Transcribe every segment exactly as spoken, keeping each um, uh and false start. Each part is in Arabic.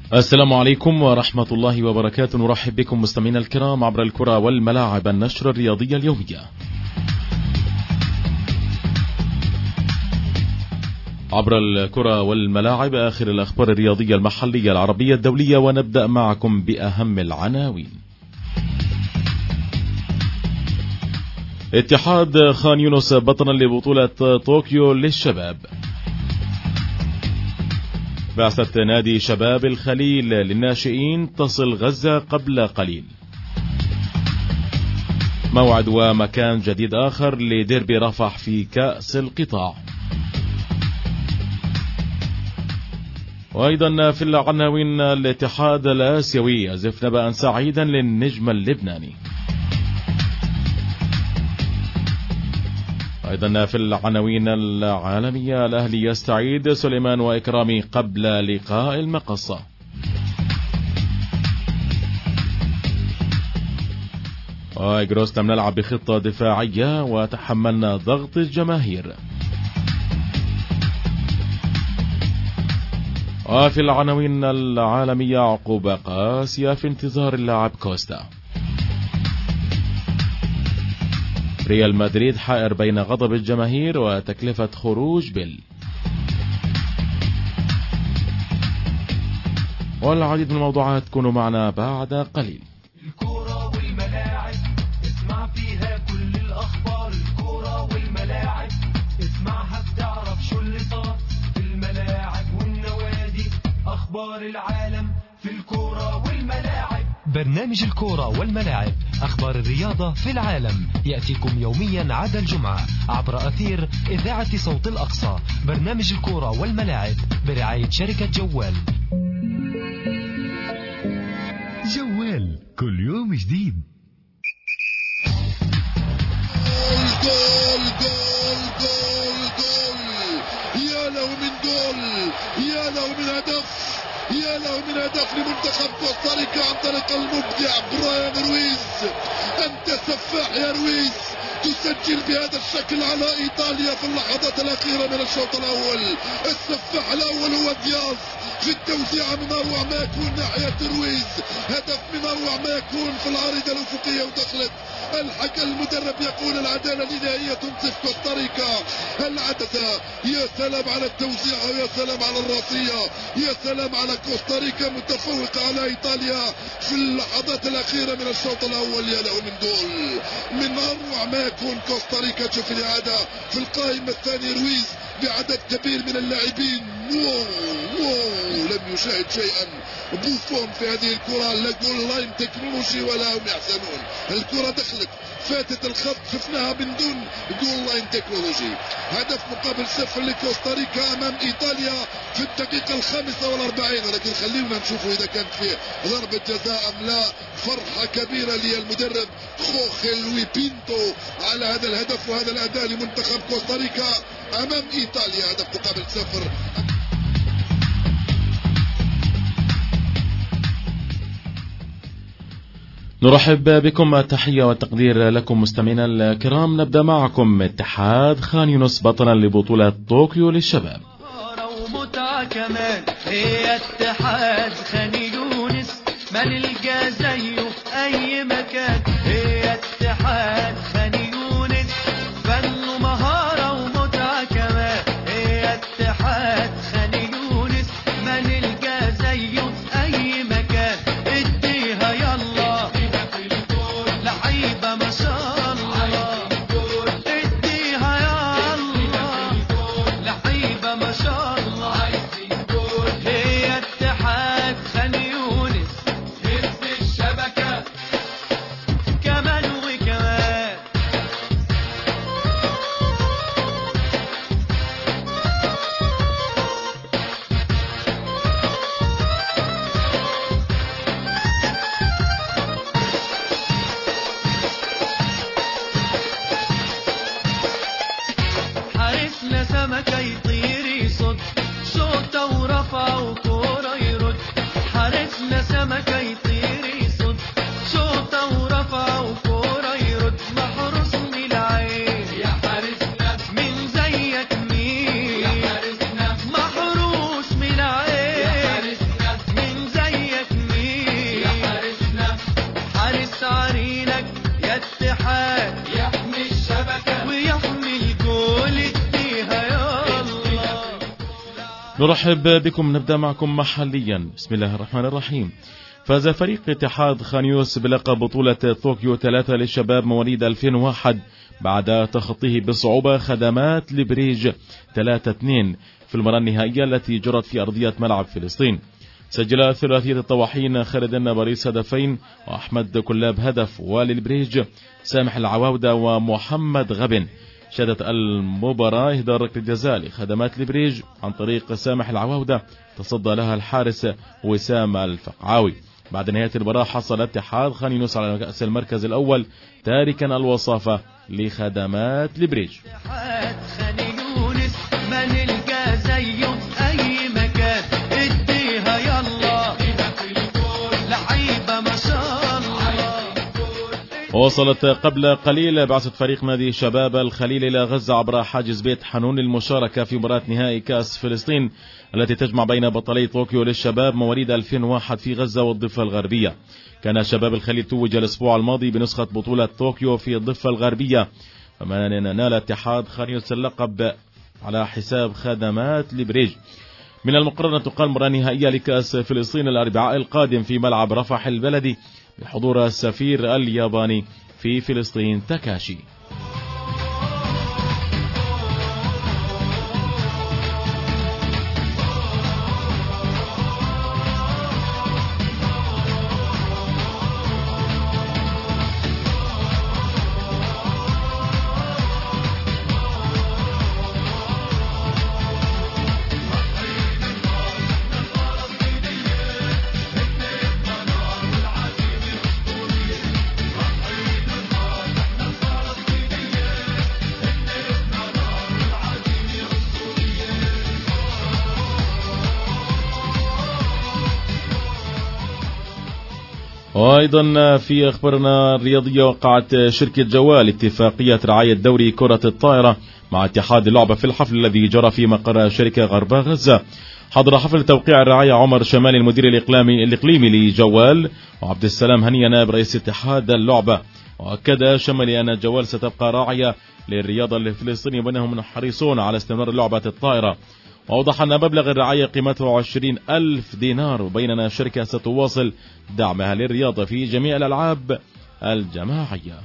السلام عليكم ورحمة الله وبركاته. نرحب بكم مستمعينا الكرام عبر الكرة والملاعب، النشرة الرياضية اليومية عبر الكرة والملاعب، آخر الأخبار الرياضية المحلية العربية الدولية. ونبدأ معكم بأهم العناوين. اتحاد خان يونس بطلا لبطولة طوكيو للشباب. بعثة نادي شباب الخليل للناشئين تصل غزة قبل قليل. موعد ومكان جديد آخر لديربي رفح في كأس القطاع. وأيضا في العناوين، الاتحاد الآسيوي يزف نبأ سعيدا للنجم اللبناني. أيضا في العناوين العالمية، الأهلي يستعيد سليمان وإكرامي قبل لقاء المقصة. وإجروس لم نلعب بخطة دفاعية وتحملنا ضغط الجماهير. وفي العناوين العالمية، عقوبة قاسية في انتظار اللاعب كوستا. ريال مدريد حائر بين غضب الجماهير وتكلفة خروج بيل. والعديد من الموضوعات. كونوا معنا بعد قليل. الكرة والملاعب اسمع فيها كل الأخبار. الكرة والملاعب اسمعها بتعرف شو اللي صار في الملاعب والنوادي. أخبار العالم في الكرة والملاعب. برنامج الكرة والملاعب، أخبار الرياضة في العالم، يأتيكم يوميا عدا الجمعة عبر أثير إذاعة صوت الأقصى. برنامج الكرة والملاعب برعاية شركة جوال. جوال كل يوم جديد. جول جول جول جول، يا له من جول، يا له من هدف، يا له من هدف لمنتخب كوستاريكا عن طريق المبدع براين رويز. أنت سفاح يا رويز، تسجل بهذا الشكل على إيطاليا في اللحظات الأخيرة من الشوط الأول. السفاح الأول هو دياز في التوزيع من أروع ما يكون ناحية رويز. هدف من أروع ما يكون في العارضة الأفقية ودخلت. الحكم المدرب يقول العدالة النهائية تنصف كوستاريكا. العدالة، يا سلام على التوزيع ويا سلام على الراسية، يا سلام على كوستاريكا متفوقة على إيطاليا في اللحظات الأخيرة من الشوط الأول. يا له من جول، من أروع ما يكون كوستاريكا. شوف الإعادة في القائمة الثانية، رويز بعدد كبير من اللاعبين. واو واو، لم يشاهد شيئا بوفون في هذه الكرة. لا جول لاين تكنولوجي ولا هم يحسنون. الكرة دخلت فاتت الخط، شفناها من دون جول لاين تكنولوجي. هدف مقابل صفر لكوستاريكا امام ايطاليا في الدقيقة الخامسة والاربعين. ولكن خلينا نشوفوا اذا كانت في ضربة جزاء ام لا. فرحة كبيرة للمدرب خوخي لوي بينتو على هذا الهدف وهذا الاداء لمنتخب كوستاريكا امام ايطاليا. هدف مقابل صفر. نرحب بكم، التحية والتقدير لكم مستمعينا الكرام. نبدأ معكم اتحاد خان يونس بطلا لبطولة طوكيو للشباب. ومتعة كمان هي اتحاد خان يونس، ما نلقى زيه في أي مكان. هي اتحاد خان يونس، فن ومهارة ومتعة كمان. هي اتحاد خان يونس، ما نلقى زيه في أي مكان. اديها يلا لعيبة ما شاء الله، اديها يلا لعيبة ما شاء الله. هي اتحاد خان يونس، هز الشبكة كمان وكمان. حارسنا سمكة يطير يصد، شوطة ورفع وكورة يرد. حارسنا سمكة يطير يصد، شوطة ورفع وكورة يرد. محروس من العين يا حارسنا، من زيك مين يا حارسنا. محروس من العين يا حارسنا، من زيك نرحب بكم. نبدأ معكم محليا. بسم الله الرحمن الرحيم. فاز فريق اتحاد خان يونس بلقب بطولة طوكيو ثلاثة للشباب مواليد ألفين وواحد بعد تخطيه بصعوبة خدمات لبريج ثلاثة اثنين في المباراة النهائية التي جرت في أرضية ملعب فلسطين. سجل ثلاثية الطواحين خالد النباريس هدفين وأحمد كلاب هدف، وللبريج سامح العواودة ومحمد غبن. شهدت المباراة إهدار ركلة جزاء لخدمات البريج عن طريق سامح العواودة تصدى لها الحارس وسام الفقعاوي. بعد نهاية المباراة حصل اتحاد خان يونس على كأس المركز الأول تاركا الوصافة لخدمات البريج. وصلت قبل قليل بعثة فريق نادي شباب الخليل إلى غزة عبر حاجز بيت حنون للمشاركة في مباراة نهائي كأس فلسطين التي تجمع بين بطلي طوكيو للشباب مواليد ألفين وواحد في غزة والضفة الغربية. كان شباب الخليل توج الأسبوع الماضي بنسخة بطولة طوكيو في الضفة الغربية، فما نال اتحاد خان يونس اللقب على حساب خدمات البريج. من المقرر أن تقام مباراة نهائية لكأس فلسطين الأربعاء القادم في ملعب رفح البلدي بحضور السفير الياباني في فلسطين تاكاشي. وأيضا في أخبارنا الرياضية، وقعت شركة جوال اتفاقية رعاية دوري كرة الطائرة مع اتحاد اللعبة في الحفل الذي جرى في مقر شركة غرب غزة. حضر حفل توقيع الرعاية عمر شمال المدير الإقليمي الإقليمي لجوال، وعبد السلام هنية نائب رئيس اتحاد اللعبة. وأكد شمالي أن جوال ستبقى راعية للرياضة الفلسطينية وأنهم حريصون على استمرار لعبة الطائرة. وأوضح أن مبلغ الرعاية قيمته عشرين ألف دينار، وبين أن الشركة ستواصل دعمها للرياضة في جميع الألعاب الجماعية.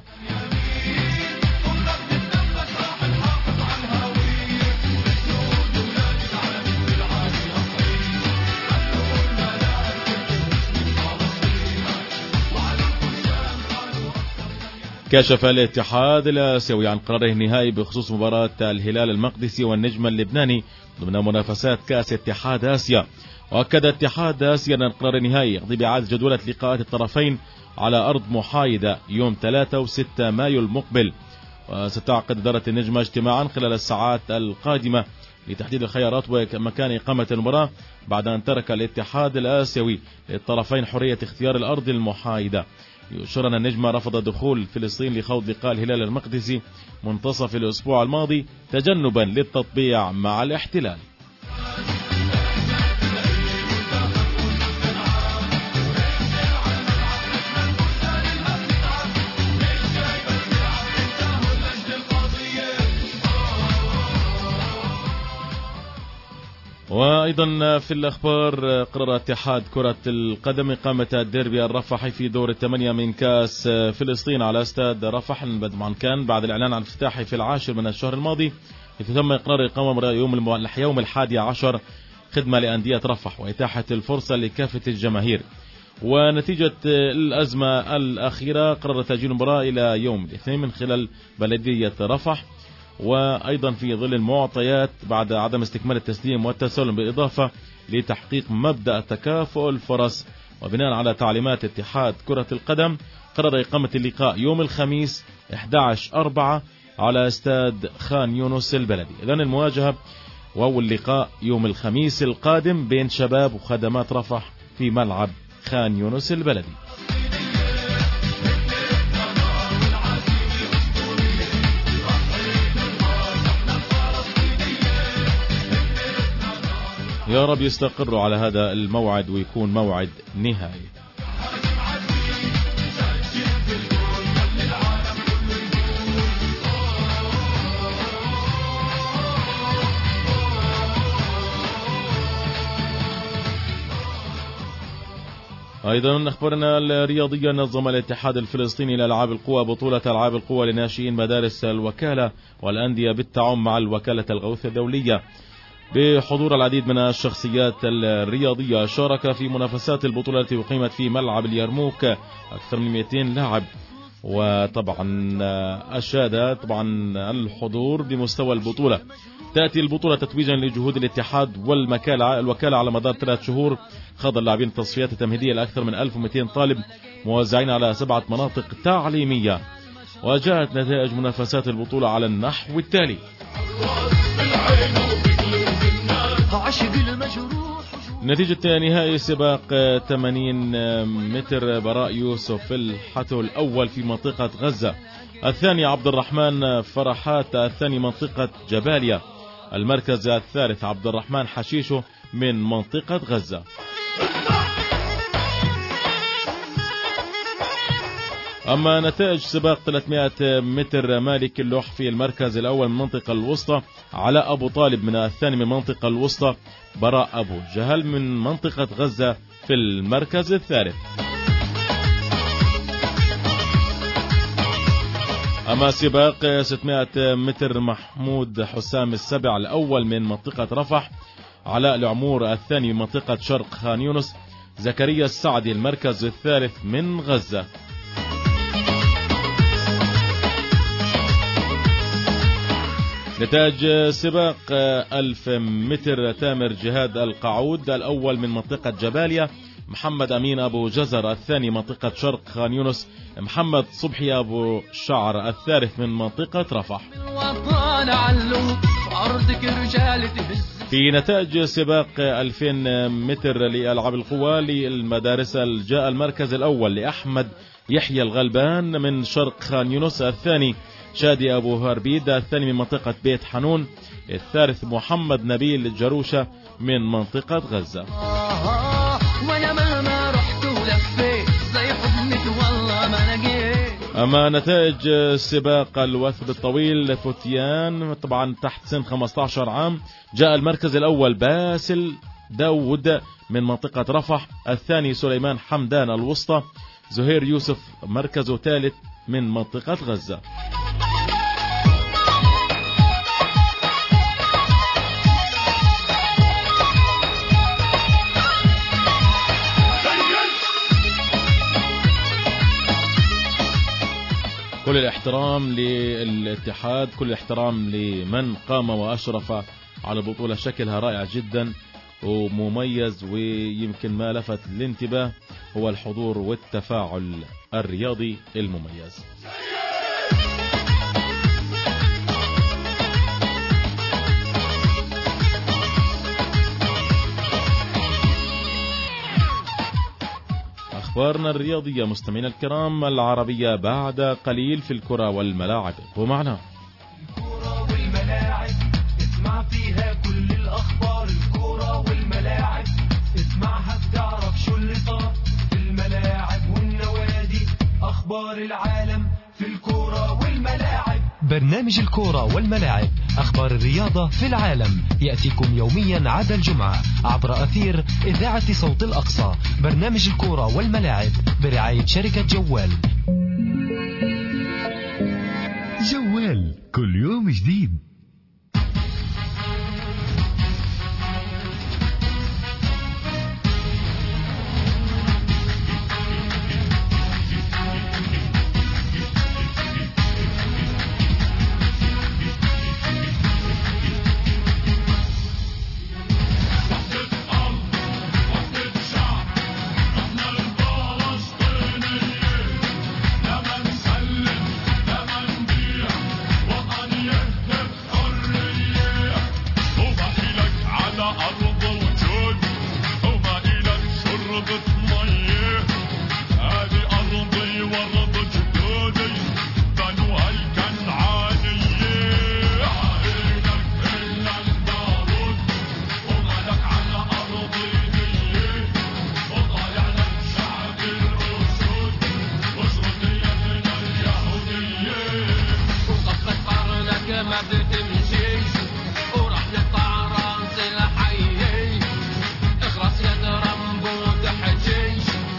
كشف الاتحاد الآسيوي عن قراره النهائي بخصوص مباراة الهلال المقدسي والنجم اللبناني ضمن منافسات كأس اتحاد آسيا. وأكد اتحاد آسيا أن القرار النهائي يقضي بإعادة جدولة لقاءات الطرفين على أرض محايدة يوم ثلاثة وستة مايو المقبل. وستعقد إدارة النجمة اجتماعا خلال الساعات القادمة لتحديد الخيارات ومكان إقامة المباراة، بعد أن ترك الاتحاد الآسيوي للطرفين حرية اختيار الأرض المحايدة. يشير أن النجمة رفض دخول فلسطين لخوض لقاء الهلال المقدسي منتصف الأسبوع الماضي تجنبا للتطبيع مع الاحتلال. وأيضا في الأخبار، قرر اتحاد كرة القدم إقامة الديربي الرفحي في دور الثمانية من كأس فلسطين على استاد رفح كان بعد الإعلان عن افتتاحه في العاشر من الشهر الماضي، حيث تم إقرار إقامة يوم يوم الحادي عشر خدمة لأندية رفح وإتاحة الفرصة لكافة الجماهير. ونتيجة الأزمة الأخيرة قرر تأجيل المباراة إلى يوم الاثنين من خلال بلدية رفح، وأيضا في ظل المعطيات بعد عدم استكمال التسليم والتسلم، بالإضافة لتحقيق مبدأ تكافؤ الفرص. وبناء على تعليمات اتحاد كرة القدم قرر إقامة اللقاء يوم الخميس أحد عشر أربعة على استاد خان يونس البلدي. إذن المواجهة وهو اللقاء يوم الخميس القادم بين شباب وخدمات رفح في ملعب خان يونس البلدي. يا رب يستقروا على هذا الموعد ويكون موعد نهائي. أيضا أخبرنا الرياضية، نظم الاتحاد الفلسطيني لألعاب القوى بطولة ألعاب القوى لناشئين مدارس الوكالة والأندية بالتعاون مع الوكالة الغوث الدولية، بحضور العديد من الشخصيات الرياضية. شارك في منافسات البطولة التي أقيمت في ملعب اليرموك أكثر من مئتين لاعب، وطبعا أشاد طبعا الحضور بمستوى البطولة. تأتي البطولة تتويجا لجهود الاتحاد والمكالة الوكالة على مدار ثلاث شهور. خاض اللاعبين التصفيات التمهيدية لأكثر من ألف ومئتين طالب موزعين على سبعة مناطق تعليمية. وجاءت نتائج منافسات البطولة على النحو التالي: نتيجة نهائي سباق ثمانين متر براء يوسف الحتو الأول في منطقة غزة، الثاني عبد الرحمن فرحات، الثاني منطقة جباليا، المركز الثالث عبد الرحمن حشيشو من منطقة غزة. أما نتائج سباق ثلاثمئة متر مالك اللوح في المركز الأول من المنطقة الوسطى علاء أبو طالب، من الثاني من المنطقة الوسطى براء أبو جهل من منطقة غزة في المركز الثالث. أما سباق ستمئة متر محمود حسام السبع الأول من منطقة رفح، علاء العمور الثاني من منطقة شرق خان يونس، زكريا السعدي المركز الثالث من غزة. نتائج سباق ألف متر تامر جهاد القعود الأول من منطقة جباليا، محمد أمين أبو جزر الثاني منطقة شرق خان يونس، محمد صبحي أبو شعر الثالث من منطقة رفح. في نتائج سباق ألفين متر لألعاب القوى للمدارس، جاء المركز الأول لأحمد يحيى الغلبان من شرق خان يونس، الثاني شادي أبو هربيد الثاني من منطقة بيت حنون، الثالث محمد نبيل الجروشة من منطقة غزة. أما نتائج سباق الوثب الطويل فتيان طبعا تحت سن خمسة عشر عام، جاء المركز الأول باسل داود من منطقة رفح، الثاني سليمان حمدان الوسطى، زهير يوسف مركزه ثالث من منطقة غزة. كل الاحترام للاتحاد، كل الاحترام لمن قام وأشرف على بطولة، شكلها رائع جدا ومميز، ويمكن ما لفت الانتباه هو الحضور والتفاعل الرياضي المميز. أخبارنا الرياضية مستمعينا الكرام العربية بعد قليل في الكرة والملاعب. ومعنا الكرة والملاعب، اسمع فيها كل الأخبار. الكرة والملاعب اسمعها بتعرف شو اللي صار في الملاعب والنوادي، أخبار العالم في الكرة والملاعب. برنامج الكرة والملاعب، أخبار الرياضة في العالم، يأتيكم يوميا عدا الجمعة عبر أثير إذاعة صوت الأقصى. برنامج الكرة والملاعب برعاية شركة جوال. جوال كل يوم جديد. اخرس يا رامبو تحجيش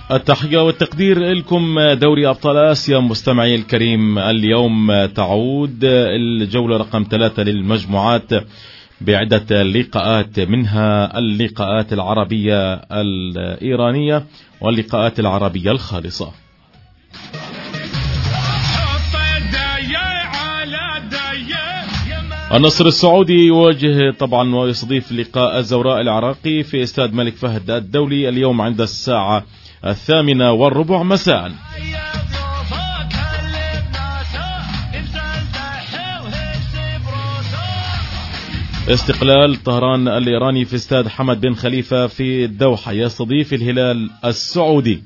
التحية والتقدير لكم دوري أبطال آسيا مستمعي الكريم. اليوم تعود الجولة رقم ثلاثة للمجموعات بعدة لقاءات، منها اللقاءات العربية الإيرانية واللقاءات العربية الخالصة. النصر السعودي يواجه طبعا ويستضيف لقاء الزوراء العراقي في استاد الملك فهد الدولي اليوم عند الساعة الثامنة والربع مساء. استقلال طهران الإيراني في استاد حمد بن خليفة في الدوحة يستضيف الهلال السعودي.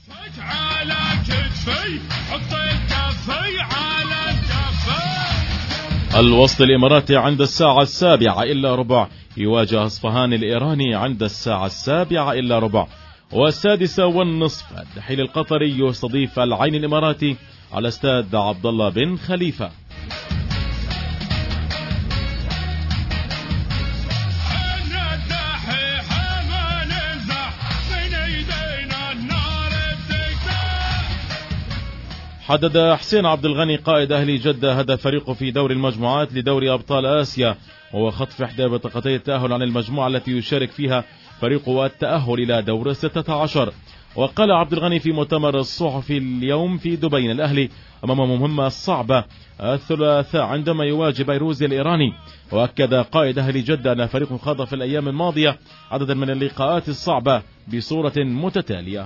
الوسط الإماراتي عند الساعة السابعة إلا ربع يواجه أصفهان الإيراني عند الساعة السابعة إلا ربع. والسادسة والنصف الدحيل القطري يستضيف العين الإماراتي على استاد عبد الله بن خليفة. حدد حسين عبد الغني قائد أهلي جدة هدف فريقه في دوري المجموعات لدوري أبطال آسيا، وهو خطف إحدى بطاقتي التأهل عن المجموعة التي يشارك فيها فريقه التأهل إلى دور الستة عشر. وقال عبد الغني في مؤتمر الصحفي اليوم في دبي: الأهلي أمام مهمة صعبة الثلاثاء عندما يواجه بيروز الإيراني. وأكد قائد أهلي جدة أن فريقه خاض في الأيام الماضية عددا من اللقاءات الصعبة بصورة متتالية.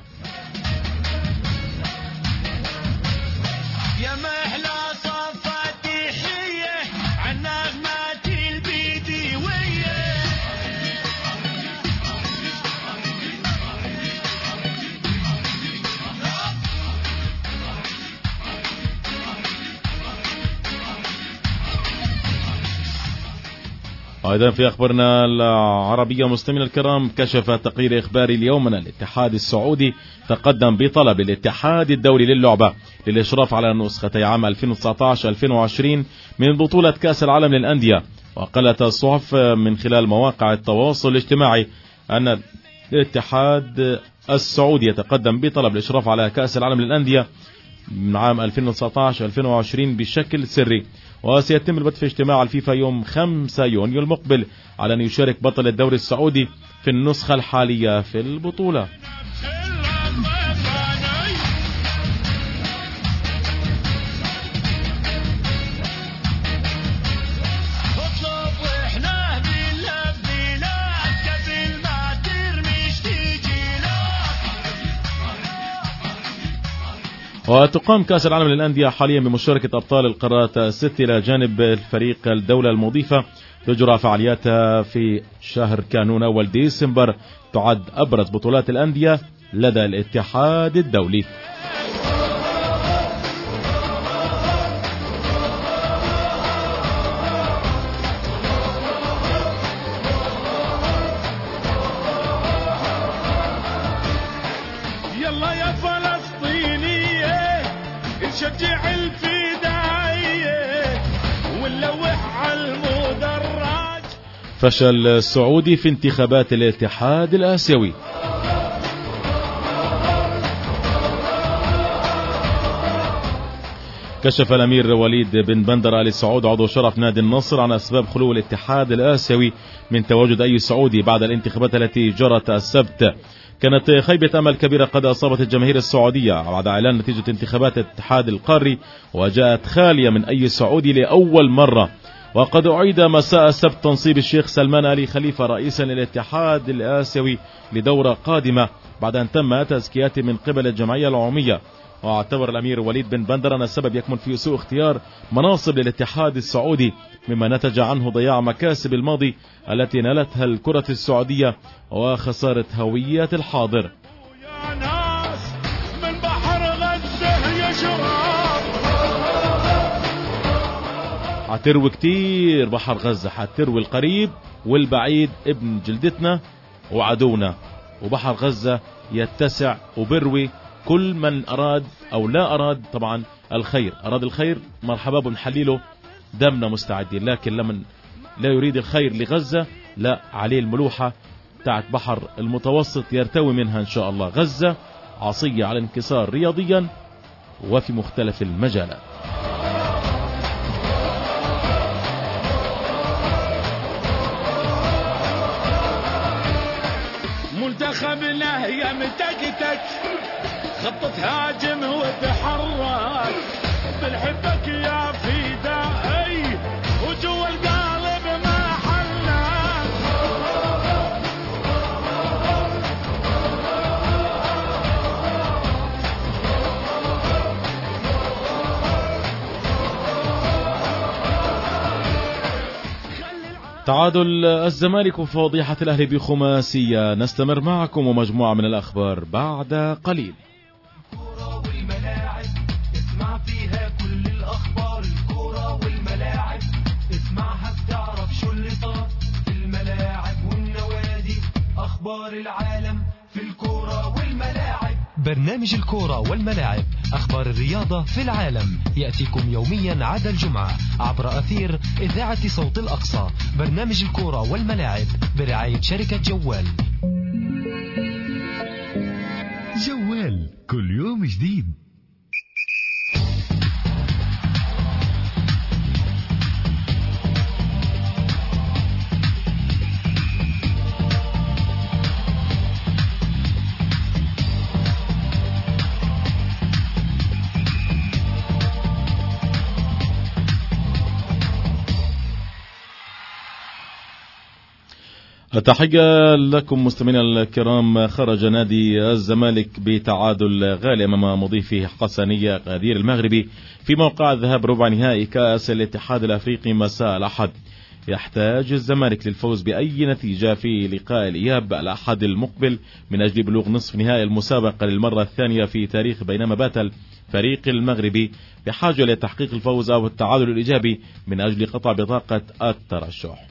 أيضا في أخبارنا العربية مستمعينا الكرام، كشف تقرير إخباري اليوم أن الاتحاد السعودي تقدم بطلب الاتحاد الدولي للعبة للإشراف على نسختي عام ألفين وتسعة عشر ألفين وعشرين من بطولة كأس العالم للأندية. وقالت الصحف من خلال مواقع التواصل الاجتماعي أن الاتحاد السعودي يتقدم بطلب الإشراف على كأس العالم للأندية من عام ألفين وتسعة عشر ألفين وعشرين بشكل سري، وسيتم البث في اجتماع الفيفا يوم خمسة يونيو المقبل على أن يشارك بطل الدوري السعودي في النسخة الحالية في البطولة. وتقام كأس العالم للأندية حاليا بمشاركة أبطال القارات الست إلى جانب الفريق الدولة المضيفة. تجرى فعالياتها في شهر كانون أول ديسمبر، تعد أبرز بطولات الأندية لدى الاتحاد الدولي. فشل السعودي في انتخابات الاتحاد الآسيوي. كشف الأمير وليد بن بندر آل سعود عضو شرف نادي النصر عن أسباب خلو الاتحاد الآسيوي من تواجد أي سعودي بعد الانتخابات التي جرت السبت. كانت خيبة أمل كبيرة قد أصابت الجماهير السعودية بعد إعلان نتيجة انتخابات الاتحاد القاري، وجاءت خالية من أي سعودي لأول مرة. وقد أعيد مساء السبت تنصيب الشيخ سلمان آل خليفة رئيسا للاتحاد الآسيوي لدورة قادمة بعد أن تم تزكيته من قبل الجمعية العمومية. واعتبر الأمير وليد بن بندر أن السبب يكمن في سوء اختيار مناصب للاتحاد السعودي، مما نتج عنه ضياع مكاسب الماضي التي نالتها الكرة السعودية وخسارة هوية الحاضر. حتروي كتير بحر غزة، حتروي القريب والبعيد ابن جلدتنا وعدونا، وبحر غزة يتسع وبروي كل من أراد أو لا أراد طبعا الخير. أراد الخير مرحبا بنحليله دمنا مستعدين، لكن لمن لا يريد الخير لغزة لا عليه الملوحة تاعت بحر المتوسط يرتوي منها إن شاء الله. غزة عصية على الانكسار رياضيا وفي مختلف المجالات. منتخبنا هي متكتك خطة هاجم وتحرك بنحبك يا فدائي وجوا القلب ما حلك. تعادل الزمالك وفضيحة الأهلي بخماسية. نستمر معكم ومجموعة من الأخبار بعد قليل. الكورة والملاعب اسمع فيها كل الأخبار. الكورة والملاعب اسمعها بتعرف شو اللي صار في الملاعب والنوادي. أخبار العالم في الكورة والملاعب. برنامج الكورة والملاعب، أخبار الرياضة في العالم، يأتيكم يوميا عدا الجمعة عبر أثير إذاعة صوت الأقصى. برنامج الكورة والملاعب برعاية شركة جوال. جوال كل يوم جديد. التحية لكم مستمعينا الكرام. خرج نادي الزمالك بتعادل غالي أمام مضيفه حسنية غدير المغربي في موقع الذهاب ربع نهائي كأس الاتحاد الأفريقي مساء الأحد. يحتاج الزمالك للفوز بأي نتيجة في لقاء الإياب الأحد المقبل من أجل بلوغ نصف نهائي المسابقة للمرة الثانية في تاريخ، بينما بات الفريق المغربي بحاجة لتحقيق الفوز أو التعادل الإيجابي من أجل قطع بطاقة الترشح.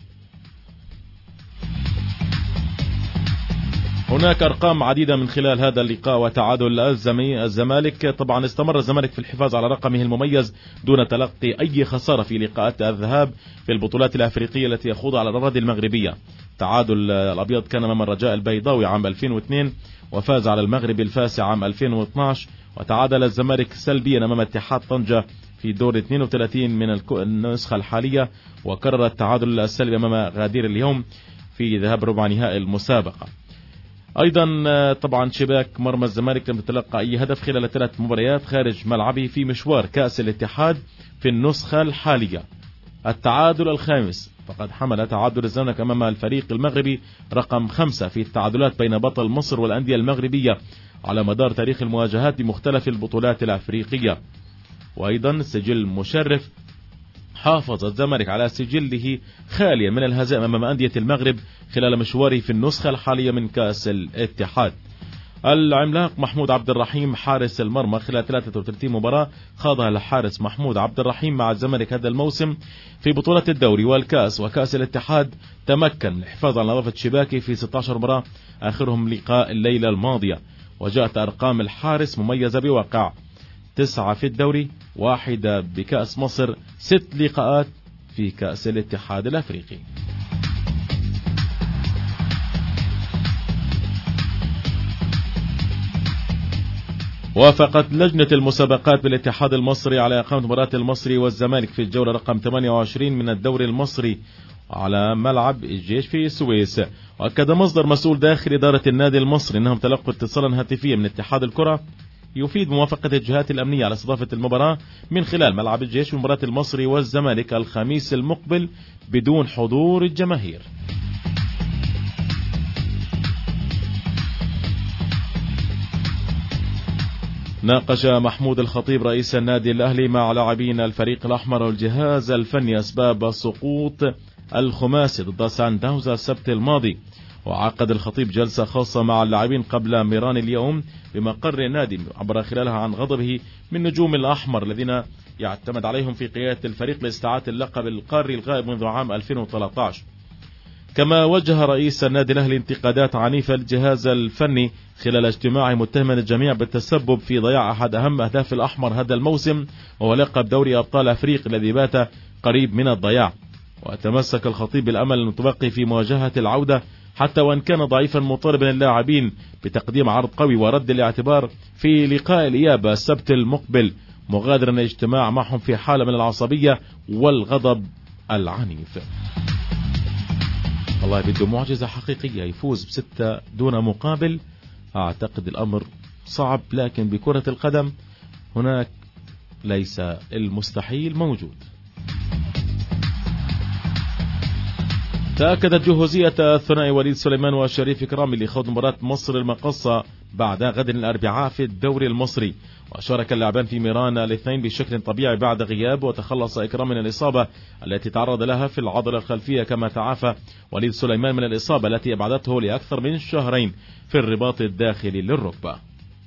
هناك أرقام عديدة من خلال هذا اللقاء وتعادل الزمالك. طبعا استمر الزمالك في الحفاظ على رقمه المميز دون تلقي أي خسارة في لقاءات الذهاب في البطولات الأفريقية التي يخوضها على الأراضي المغربية. تعادل الأبيض كان أمام الرجاء البيضاوي عام ألفين واثنين وفاز على المغرب الفاسي عام ألفين واثناشر، وتعادل الزمالك سلبيا أمام اتحاد طنجة في دور اثنين وثلاثين من النسخة الحالية، وكرر التعادل السلبي أمام غدير اليوم في ذهاب ربع نهائي المسابقة. أيضا طبعا شباك مرمى الزمالك لم يتلقى أي هدف خلال ثلاث مباريات خارج ملعبه في مشوار كأس الاتحاد في النسخة الحالية. التعادل الخامس، فقد حمل تعادل الزمالك أمام الفريق المغربي رقم خمسة في التعادلات بين بطل مصر والأندية المغربية على مدار تاريخ المواجهات بمختلف البطولات الأفريقية. وأيضا سجل مشرف، حافظ الزمالك على سجله خاليا من الهزائم أمام أندية المغرب خلال مشواره في النسخة الحالية من كأس الاتحاد. العملاق محمود عبد الرحيم حارس المرمى خلال ثلاثة وثلاثين مباراة خاضها الحارس محمود عبد الرحيم مع الزمالك هذا الموسم في بطولة الدوري والكأس وكأس الاتحاد، تمكن الحفاظ على نظافة شباكه في ستة عشر مباراة آخرهم لقاء الليلة الماضية. وجاءت أرقام الحارس مميزة بواقع تسعة في الدوري، واحدة بكأس مصر، ست لقاءات في كأس الاتحاد الأفريقي. وافقت لجنة المسابقات بالاتحاد المصري على إقامة مباراة المصري والزمالك في الجولة رقم ثمانية وعشرين من الدوري المصري على ملعب الجيش في السويس. وأكد مصدر مسؤول داخل إدارة النادي المصري أنهم تلقوا اتصالا هاتفيا من اتحاد الكرة يفيد موافقة الجهات الأمنية على استضافة المباراة من خلال ملعب الجيش في مباراة المصري والزمالك الخميس المقبل بدون حضور الجماهير. ناقش محمود الخطيب رئيس النادي الأهلي مع لاعبين الفريق الأحمر والجهاز الفني أسباب سقوط الخماسي ضد سان داونز السبت الماضي. وعقد الخطيب جلسة خاصة مع اللاعبين قبل ميران اليوم بمقر النادي، عبر خلالها عن غضبه من نجوم الأحمر الذين يعتمد عليهم في قيادة الفريق لاستعادة اللقب القاري الغائب منذ عام ألفين وثلاثة عشر. كما وجه رئيس النادي الأهلي انتقادات عنيفة للجهاز الفني خلال اجتماعه، متهما الجميع بالتسبب في ضياع أحد أهم أهداف الأحمر هذا الموسم وهو لقب دوري أبطال أفريقيا الذي بات قريب من الضياع. وتمسك الخطيب بالأمل المتبقي في مواجهة العودة حتى وإن كان ضعيفا، مطالبا اللاعبين بتقديم عرض قوي ورد الاعتبار في لقاء الإياب السبت المقبل، مغادرا الاجتماع معهم في حالة من العصبية والغضب العنيف. والله بده معجزة حقيقية يفوز بستة دون مقابل. أعتقد الأمر صعب، لكن بكرة القدم هناك ليس المستحيل موجود. تأكدت جهوزية الثنائي وليد سليمان وشريف كرامي لخوض مباراة مصر المقصة بعد غد الأربعاء في الدوري المصري، وشارك اللاعبان في ميران الاثنين بشكل طبيعي بعد غياب، وتخلص إكرام من الإصابة التي تعرض لها في العضلة الخلفية، كما تعافى وليد سليمان من الإصابة التي أبعدته لأكثر من شهرين في الرباط الداخلي للركبة.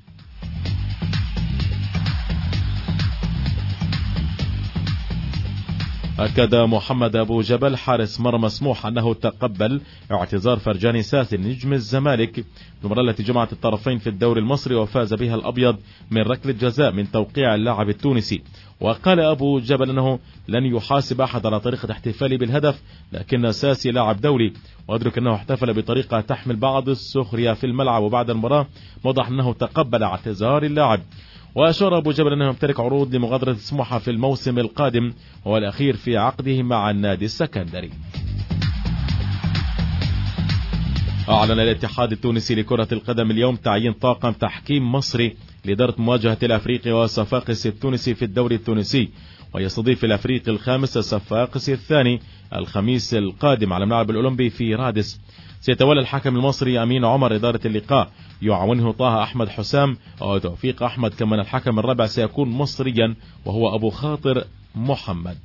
أكد محمد أبو جبل حارس مرمى سموحة أنه تقبل اعتذار فرجاني ساسي نجم الزمالك المباراة التي جمعت الطرفين في الدوري المصري وفاز بها الأبيض من ركلة جزاء من توقيع اللاعب التونسي. وقال أبو جبل أنه لن يحاسب أحد على طريقة احتفاله بالهدف، لكن ساسي لاعب دولي، وأدرك أنه احتفل بطريقة تحمل بعض السخرية في الملعب. وبعد المباراة وضح أنه تقبل اعتذار اللاعب. وأشار أبو جبل أنه يمتلك عروض لمغادرة سموحة في الموسم القادم، وهو الأخير في عقده مع النادي السكندري. أعلن الاتحاد التونسي لكرة القدم اليوم تعيين طاقم تحكيم مصري لإدارة مواجهة الأفريقي والصفاقسي التونسي في الدوري التونسي، ويستضيف الأفريقي الخامس الصفاقسي الثاني الخميس القادم على الملعب الأولمبي في رادس. سيتولى الحكم المصري أمين عمر إدارة اللقاء، يعاونه طه أحمد حسام وتوفيق أحمد، كمان الحكم الرابع سيكون مصريا وهو أبو خاطر محمد.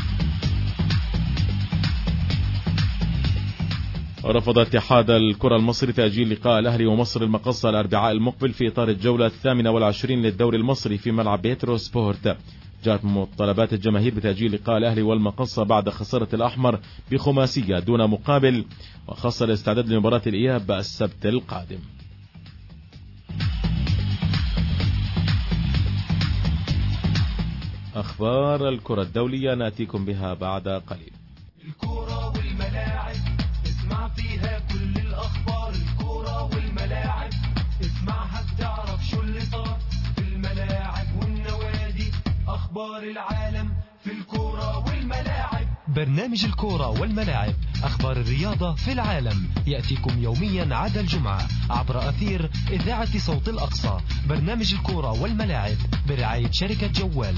رفض اتحاد الكرة المصري تأجيل لقاء الأهلي ومصر المقصة الأربعاء المقبل في إطار الجولة الثامنة والعشرين للدوري المصري في ملعب بيترو سبورت. جاءت مطالبات الجماهير بتأجيل لقاء الأهلي والمقصة بعد خسارة الأحمر بخماسية دون مقابل، وخاص الاستعداد لمباراة الإياب السبت القادم. أخبار الكرة الدولية نأتيكم بها بعد قليل. الكرة والملاعب اسمع فيها كل الأخبار. الكرة والملاعب اسمعها بتعرف شو اللي صار في الملاعب والنوادي. أخبار العالم في الكرة والملاعب. برنامج الكرة والملاعب، أخبار الرياضة في العالم، يأتيكم يوميا عدا الجمعة عبر أثير إذاعة صوت الأقصى. برنامج الكرة والملاعب برعاية شركة جوال.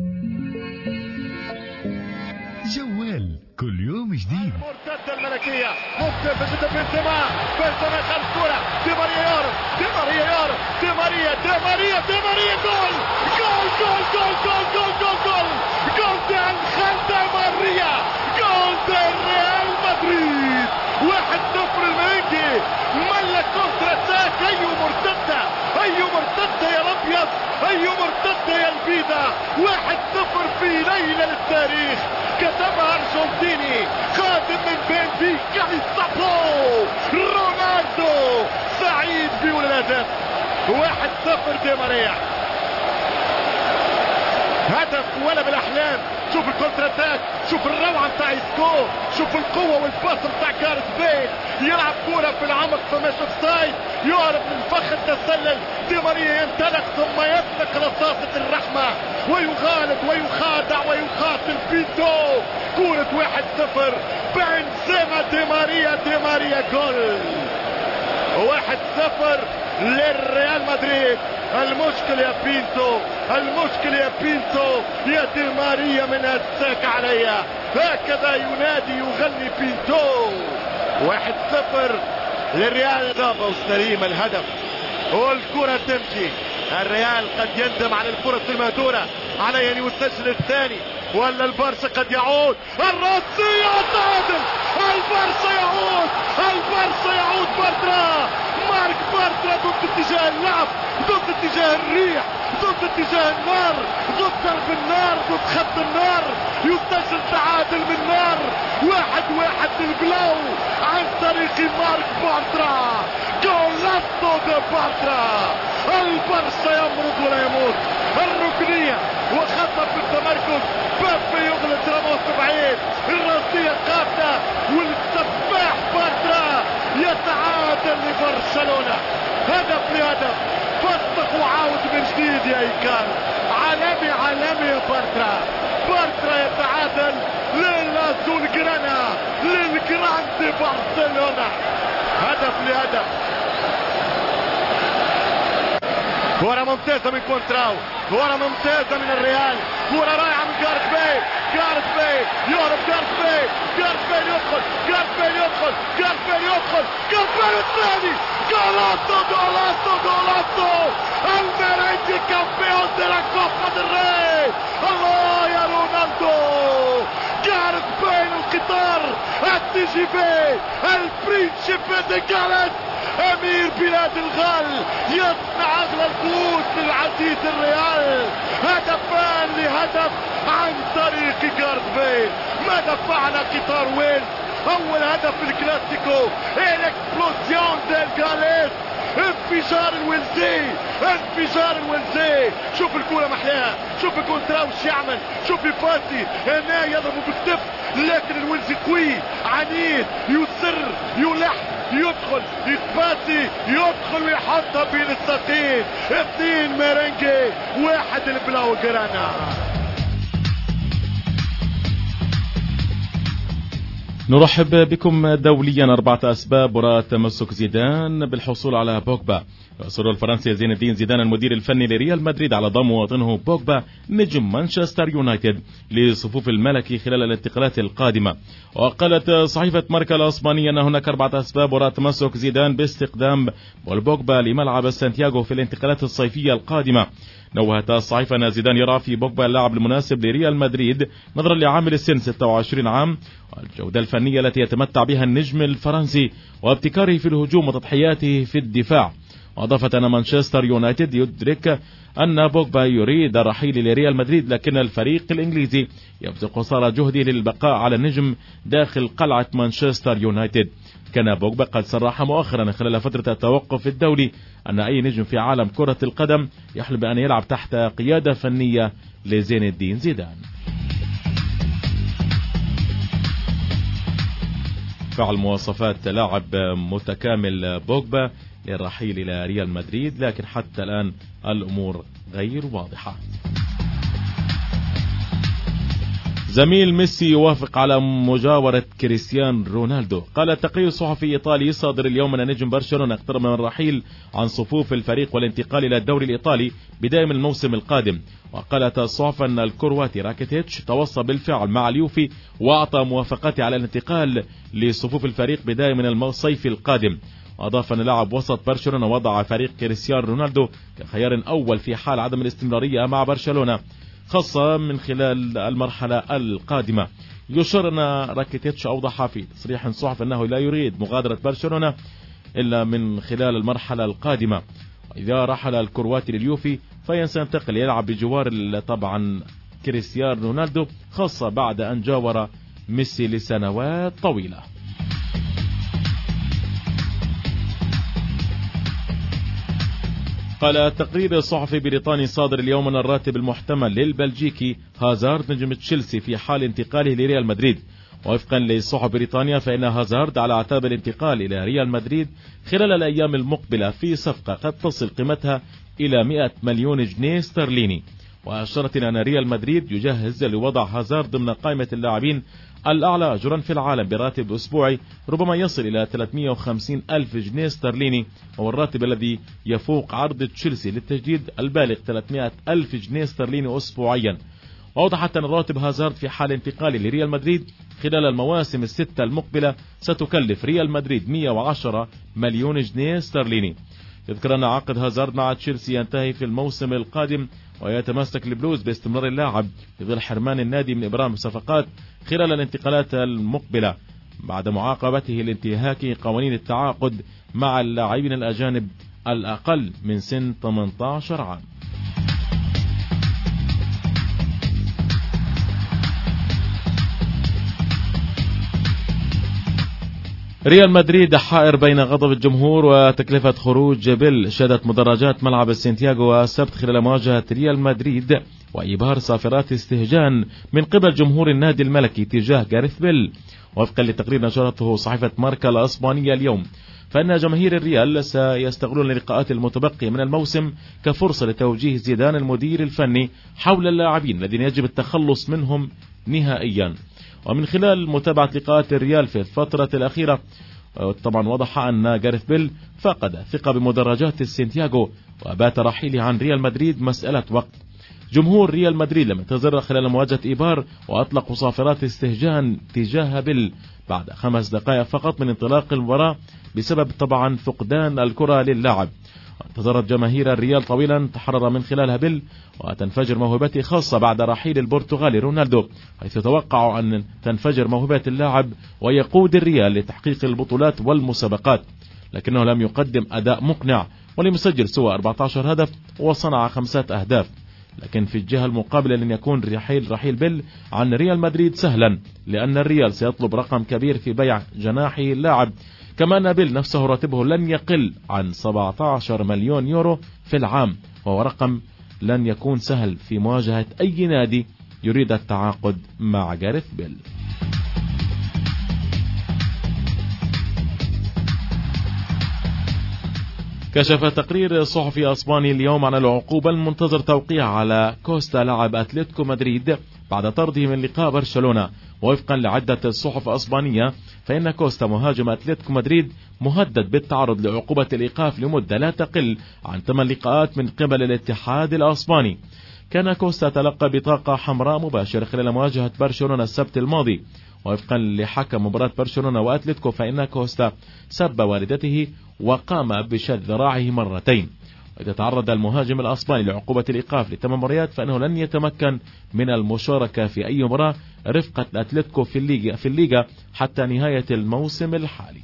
جوال كل يوم جديد. المرتدة الملكية ممكن بجد بنزيما بنزيما خلف كرة دي ماريا يارو دي ماريا يارو دي ماريا دي ماريا دي ماريا جول جول جول جول جول جول جول جول جول دي أنخيل دي ماريا جول دي ريال مدريد. واحد صفر الملكي ملك كونتر اتاك. أيو مرتدة أيو مرتدة يا الأبيض أيو مرتدة يا البيضة. واحد صفر في ليلة للتاريخ كتبها أرجنتيني قادم من بنفيكا للصابو رونالدو سعيد بولادات. واحد صفر دي ماريا هدف ولا بالأحلام. شوف الكونتر اتاك، شوف الروعة بتاع اسكو، شوف القوة والباص بتاع كارث بيل. يلعب كورة في العمق فماش اوفسايد، يقرب من فخ التسلل. دي ماريا ينطلق ثم يطلق رصاصة الرحمة ويغالب ويخادع ويقاتل بيتو. كورة واحد صفر بنزيما دي ماريا دي ماريا جول. واحد صفر للريال مدريد. المشكل يا بينتو المشكل يا بينتو يا دي ماريا من هساك عليا. هكذا ينادي يغني بينتو. واحد صفر للريال. إضافة وسليم الهدف والكرة تمشي. الريال قد يندم على الكرة المهدورة على أن يسجل الثاني، ولا البارسا قد يعود. الرأسية تعادل. البارسا يعود البارسا يعود. بارترا مارك بارترا ضد اتجاه اللعب، ضد اتجاه الريح، ضد اتجاه النار، ضد درب النار، ضد خط النار. يسجل تعادل من نار. واحد واحد للبلاو عن طريق مارك بارترا. جولاتو دي بارترا. البارسا يمرض ولا يموت. الركنية وخطأ في التمركز. بابي يغلط راموس بعيد. الراسية قافلة والسفاح بارترا يتعادل لبرشلونة هدف لهدف. فسخ وعاود من جديد يا إيكال. عالمي عالمي يا بارترا. بارترا يتعادل للازول جرانا للجراندي برشلونة هدف لهدف. كرة ممتازة من كونتراو، كرة ممتازة من الريال، كرة رائعة من جارث بيل. جارث بيل يهرب، جارث بيل، جارث بيل يدخل، جارث بيل يدخل، جارث بيل يدخل، جارث بيل الثاني. جولاتو جولاتو جولاتو الميرينجي كامبيون دي لا كوبا ديل ري. الله يا رونالدو. جارث بيل القطار التي جي بي البرينشيبي دي جاليس امير بلاد الغال يصنع اغلى الفوز للعزيز الريال. هدفان لهدف عن طريق جارث بيل. ماذا فعل قطار ويلز؟ اول هدف في الكلاسيكو الاكسبلوزيون ديل جاليس. انفجار الويلزي، انفجار الويلزي. شوف الكرة محلاها، شوف كونتراو وش يعمل، شوف يباسي هنا يضرب بالكتف، لكن الويلزي قوي عنيد يسر يلح يدخل يتباسي يدخل ويحطها بين الساقين. اثنين ميرينجي واحد البلاو جرانا. نرحب بكم دوليا. أربعة أسباب وراء تمسك زيدان بالحصول على بوجبا. يصر الفرنسي زين الدين زيدان المدير الفني لريال مدريد على ضم مواطنه بوجبا نجم مانشستر يونايتد لصفوف الملكي خلال الانتقالات القادمة. وقالت صحيفة ماركا الإسبانية أن هناك أربعة أسباب وراء تمسك زيدان باستقدام بول بوجبا لملعب سانتياغو في الانتقالات الصيفية القادمة. نوهت الصحيفة أن زيدان يرى في بوجبا اللاعب المناسب لريال مدريد نظرا لعامل السن ستة وعشرين عام والجودة الفنية التي يتمتع بها النجم الفرنسي وابتكاره في الهجوم وتضحياته في الدفاع. وأضافت أن مانشستر يونايتد يدرك أن بوجبا يريد الرحيل لريال مدريد، لكن الفريق الإنجليزي يبذل قصارى جهده للبقاء على النجم داخل قلعة مانشستر يونايتد. كان بوجبا قد صرح مؤخرا خلال فترة التوقف الدولي أن أي نجم في عالم كرة القدم يحلم بأن يلعب تحت قيادة فنية لزين الدين زيدان. فعل مواصفات لاعب متكامل بوجبا للرحيل إلى ريال مدريد، لكن حتى الآن الأمور غير واضحة. زميل ميسي يوافق على مجاورة كريستيانو رونالدو. قال التقرير الصحفي الإيطالي صادر اليوم أن نجم برشلونة اقترب من الرحيل عن صفوف الفريق والانتقال إلى الدوري الإيطالي بداية من الموسم القادم. وقالت الصحف أن الكرواتي راكيتيتش توصى بالفعل مع اليوفي وأعطى موافقته على الانتقال لصفوف الفريق بداية من الصيف القادم. وأضاف أن لاعب وسط برشلونة وضع فريق كريستيانو رونالدو كخيار أول في حال عدم الاستمرارية مع برشلونة، خاصة من خلال المرحلة القادمة. يشير أن راكيتيتش أوضح في تصريح صحف أنه لا يريد مغادرة برشلونة إلا من خلال المرحلة القادمة. إذا رحل الكرواتي لليوفي فسينتقل يلعب بجوار طبعا كريستيانو رونالدو، خاصة بعد أن جاور ميسي لسنوات طويلة. قال التقرير الصحفي البريطاني صادر اليوم أن الراتب المحتمل للبلجيكي هازارد نجم تشيلسي في حال انتقاله لريال مدريد. وفقا للصحف بريطانيا فإن هازارد على اعتاب الانتقال إلى ريال مدريد خلال الأيام المقبلة في صفقة قد تصل قيمتها إلى مئة مليون جنيه استرليني. وأشرت أن ريال مدريد يجهز لوضع هازارد ضمن قائمة اللاعبين الأعلى أجرا في العالم براتب أسبوعي ربما يصل إلى ثلاثمئة وخمسين ألف جنيه استرليني، وهو الراتب الذي يفوق عرض تشيلسي للتجديد البالغ ثلاثمئة ألف جنيه استرليني أسبوعيا. وأوضحت أن راتب هازارد في حال انتقاله لريال مدريد خلال المواسم الستة المقبلة ستكلف ريال مدريد مئة وعشرة مليون جنيه استرليني. يذكر أن عقد هازارد مع تشيلسي ينتهي في الموسم القادم، ويتمسك البلوز باستمرار اللاعب في ظل حرمان النادي من إبرام الصفقات خلال الانتقالات المقبلة بعد معاقبته لانتهاك قوانين التعاقد مع اللاعبين الأجانب الأقل من سن ثمانية عشر عام. ريال مدريد حائر بين غضب الجمهور وتكلفة خروج بيل. شهدت مدرجات ملعب السانتياغو السبت خلال مواجهة ريال مدريد وإبهار صافرات استهجان من قبل جمهور النادي الملكي تجاه جاريث بيل. وفقا لتقرير نشرته صحيفة ماركا الأسبانية اليوم، فإن جماهير الريال سيستغلون اللقاءات المتبقية من الموسم كفرصة لتوجيه زيدان المدير الفني حول اللاعبين الذين يجب التخلص منهم نهائيا. ومن خلال متابعة لقاءات الريال في الفترة الأخيرة طبعا وضح أن جاريث بيل فقد ثقة بمدرجات السانتياغو وبات رحيله عن ريال مدريد مسألة وقت. جمهور ريال مدريد لم يتزرع خلال مواجهة إيبار وأطلقوا صافرات استهجان تجاه بيل بعد خمس دقائق فقط من انطلاق المباراة بسبب طبعا فقدان الكرة للاعب. انتظرت جماهير الريال طويلا تحرر من خلالها بيل وتنفجر موهبته خاصة بعد رحيل البرتغالي رونالدو، حيث توقعوا أن تنفجر موهبة اللاعب ويقود الريال لتحقيق البطولات والمسابقات، لكنه لم يقدم أداء مقنع ولم يسجل سوى أربعة عشر هدف وصنع خمسة أهداف. لكن في الجهة المقابلة لن يكون رحيل رحيل بيل عن ريال مدريد سهلا، لأن الريال سيطلب رقم كبير في بيع جناحي اللاعب، كما أن بيل نفسه راتبه لن يقل عن سبعة عشر مليون يورو في العام، وهو رقم لن يكون سهل في مواجهة أي نادي يريد التعاقد مع جاريث بيل. كشف تقرير صحفي اسباني اليوم عن العقوبة المنتظر توقيع على كوستا لاعب اتلتيكو مدريد بعد طرده من لقاء برشلونة. ووفقا لعدة صحف اسبانية فإن كوستا مهاجم اتلتيكو مدريد مهدد بالتعرض لعقوبة الإيقاف لمدة لا تقل عن ثمان لقاءات من قبل الاتحاد الاسباني. كان كوستا تلقى بطاقة حمراء مباشرة خلال مواجهة برشلونة السبت الماضي. وفقا لحكم مباراة برشلونة واتلتيكو فإن كوستا سب والدته وقام بشد ذراعه مرتين. وإذا تعرض المهاجم الأسباني لعقوبة الإيقاف لثمان مباريات فإنه لن يتمكن من المشاركة في أي مباراة رفقة أتلتيكو في الليغا في الليغا حتى نهاية الموسم الحالي.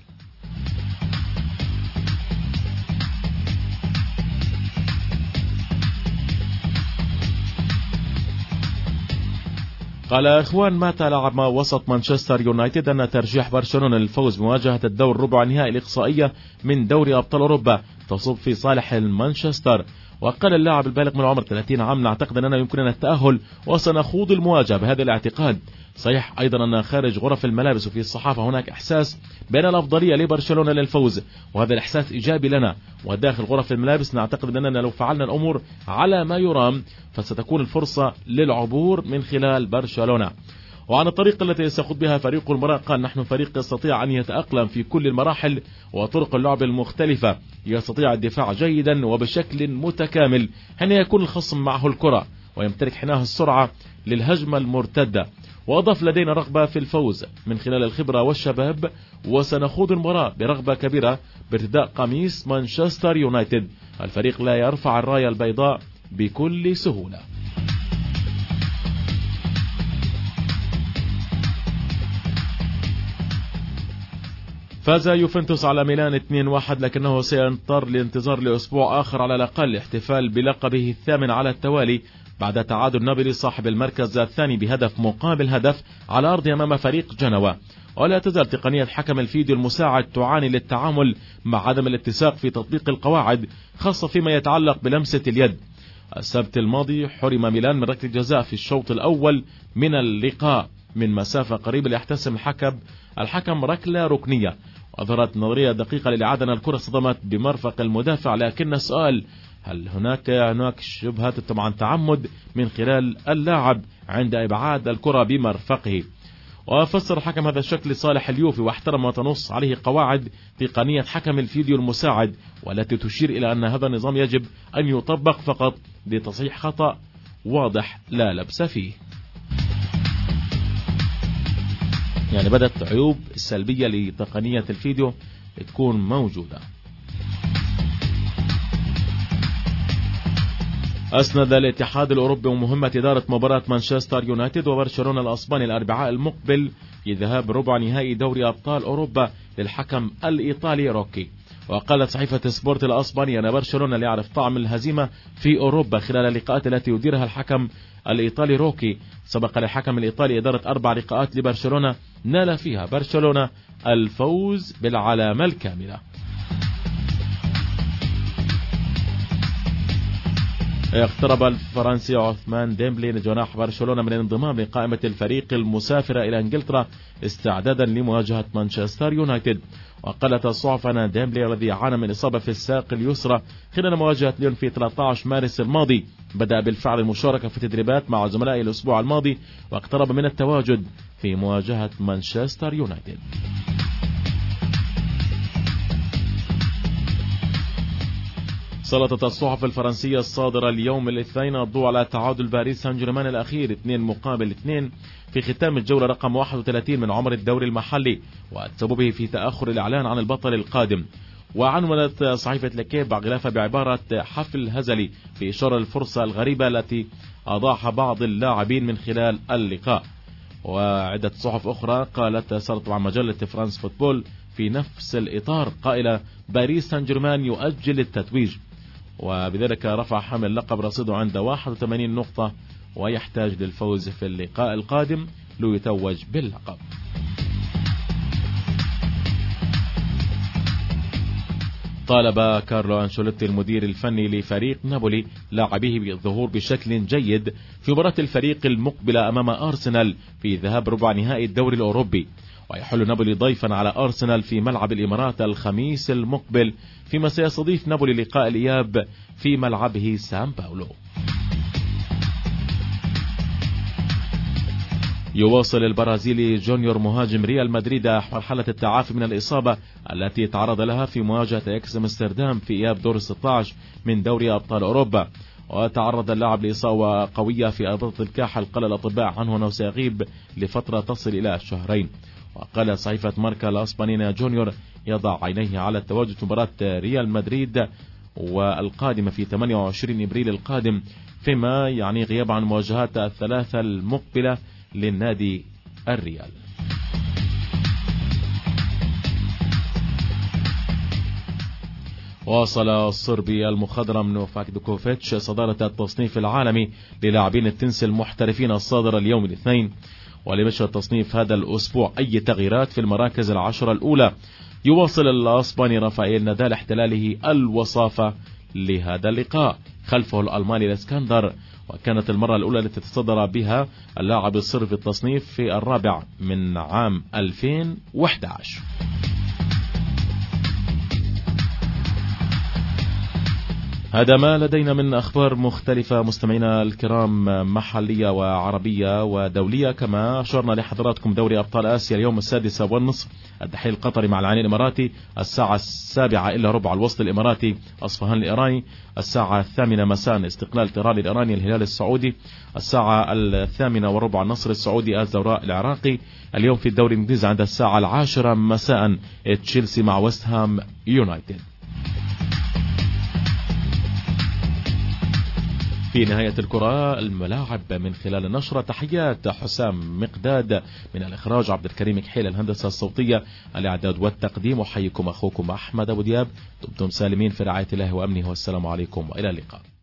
قال إخوان ماتا لاعب وسط مانشستر يونايتد أن ترجيح برشلونة للفوز بمواجهة الدور ربع نهائي الإقصائية من دوري أبطال أوروبا تصب في صالح مانشستر. وقال اللاعب البالغ من العمر ثلاثين عام نعتقد أننا يمكننا التأهل وسنخوض المواجهة بهذا الاعتقاد. صحيح أيضا أن خارج غرف الملابس وفي الصحافة هناك إحساس بأن الأفضلية لبرشلونة للفوز، وهذا الإحساس إيجابي لنا. وداخل غرف الملابس نعتقد أننا لو فعلنا الأمور على ما يرام فستكون الفرصة للعبور من خلال برشلونة. وعن الطريقة التي سيخوض بها فريق المباراة قال نحن فريق يستطيع أن يتأقلم في كل المراحل وطرق اللعب المختلفة، يستطيع الدفاع جيدا وبشكل متكامل حين يكون الخصم معه الكرة، ويمتلك حينها السرعة للهجمة المرتدة. وأضاف لدينا رغبة في الفوز من خلال الخبرة والشباب، وسنخوض المباراة برغبة كبيرة بارتداء قميص مانشستر يونايتد. الفريق لا يرفع الراية البيضاء بكل سهولة. فاز يوفنتوس على ميلان اثنين واحد، لكنه سيضطر لانتظار لأسبوع آخر على الأقل احتفال بلقبه الثامن على التوالي بعد تعادل نابولي صاحب المركز الثاني بهدف مقابل هدف على أرض أمام فريق جنوا. ولا تزال تقنية حكم الفيديو المساعد تعاني للتعامل مع عدم الاتساق في تطبيق القواعد، خاصة فيما يتعلق بلمسة اليد. السبت الماضي حرم ميلان من ركلة جزاء في الشوط الأول من اللقاء من مسافة قريبة ليحتسم الحكم الحكم ركلة ركنية. أظهرت نظرية دقيقة للإعادة أن الكرة صدمت بمرفق المدافع، لكن السؤال هل هناك هناك شبهة طبعا تعمد من خلال اللاعب عند إبعاد الكرة بمرفقه. وفسر الحكم هذا الشكل لصالح اليوفي واحترم ما تنص عليه قواعد تقنية حكم الفيديو المساعد، والتي تشير إلى أن هذا النظام يجب أن يطبق فقط لتصحيح خطأ واضح لا لبس فيه. يعني بدأت عيوب السلبية لتقنية الفيديو تكون موجودة. أسند الاتحاد الأوروبي ومهمة إدارة مباراة مانشستر يونايتد وبرشلونة الأسباني الأربعاء المقبل في ذهاب ربع نهائي دوري أبطال أوروبا للحكم الإيطالي روكي. وقالت صحيفة سبورت الأسبانية أن برشلونة ليعرف طعم الهزيمة في أوروبا خلال اللقاءات التي يديرها الحكم الإيطالي روكي. سبق للحكم الإيطالي إدارة أربع لقاءات لبرشلونة نال فيها برشلونة الفوز بالعلامة الكاملة. اقترب الفرنسي عثمان ديمبلي جناح برشلونة من الانضمام لقائمة الفريق المسافرة إلى إنجلترا استعدادا لمواجهة مانشستر يونايتد. وقالت الصحف أن ديمبلي الذي عانى من إصابة في الساق اليسرى خلال مواجهة ليون في ثلاثة عشر مارس الماضي بدأ بالفعل المشاركة في التدريبات مع زملائه الأسبوع الماضي واقترب من التواجد في مواجهة مانشستر يونايتد. سلطت الصحف الفرنسية الصادرة اليوم الاثنين الضوء على تعادل باريس سان جيرمان الأخير اثنين مقابل اثنين في ختام الجولة رقم واحد وثلاثين من عمر الدوري المحلي وسببه في تأخر الإعلان عن البطل القادم. وعنونت صحيفة لكيب غلافة بعبارة حفل هزلي في إشارة الفرصة الغريبة التي أضاعها بعض اللاعبين من خلال اللقاء. وعدة صحف أخرى قالت سلطت عن مجلة فرانس فوتبول في نفس الإطار قائلة باريس سان جيرمان يؤجل التتويج، وبذلك رفع حامل اللقب رصيده عند واحد وثمانين نقطة ويحتاج للفوز في اللقاء القادم ليتوج باللقب. طالب كارلو أنشيلوتي المدير الفني لفريق نابولي لاعبيه بالظهور بشكل جيد في مباراة الفريق المقبلة أمام أرسنال في ذهاب ربع نهائي الدوري الأوروبي. ويحل نابولي ضيفا على أرسنال في ملعب الإمارات الخميس المقبل، فيما سيستضيف نابولي لقاء الإياب في ملعبه سان باولو. يواصل البرازيلي جونيور مهاجم ريال مدريد مرحلة التعافي من الإصابة التي تعرض لها في مواجهة اكس امستردام في إياب دور ستة عشر من دوري أبطال أوروبا. وتعرض اللاعب لإصابة قوية في أربطة الكاحل قال الأطباء عنه أنه سيغيب لفترة تصل إلى شهرين. وقال صحيفة ماركا الأسبانية جونيور يضع عينيه على التواجد في مباراة ريال مدريد والقادمة في ثمانية وعشرين إبريل القادم، فيما يعني غياب عن مواجهات الثلاثة المقبلة للنادي الريال. واصل الصربي المخضرم نوفاك دوكوفيتش صدارة التصنيف العالمي للاعبين التنس المحترفين الصادر اليوم الاثنين، ولمشى التصنيف هذا الأسبوع أي تغييرات في المراكز العشرة الأولى. يواصل الأسباني رافائيل نادال احتلاله الوصافة لهذا اللقاء، خلفه الألماني الاسكندر، وكانت المرة الأولى التي تصدر بها اللاعب الصربي في التصنيف في الرابع من عام ألفين وأحد عشر. هذا ما لدينا من أخبار مختلفة مستمعينا الكرام، محلية وعربية ودولية. كما أشرنا لحضراتكم دوري أبطال آسيا اليوم السادسة والنصف الدحيل القطري مع العين الإماراتي، الساعة السابعة إلا ربع الوسط الإماراتي أصفهان الإيراني، الساعة الثامنة مساء استقلال طيران الإيراني الهلال السعودي، الساعة الثامنة وربع النصر السعودي الزوراء العراقي. اليوم في الدوري الإنجليزي عند الساعة العاشرة مساء تشيلسي مع ويست هام يونايتد. في نهاية الكرة الملاعب من خلال النشرة. تحيات حسام مقداد، من الإخراج عبد الكريم كحيل، الهندسة الصوتية الإعداد والتقديم. وحيكم أخوكم أحمد أبو دياب، دمتم سالمين في رعاية الله وأمنه، والسلام عليكم وإلى اللقاء.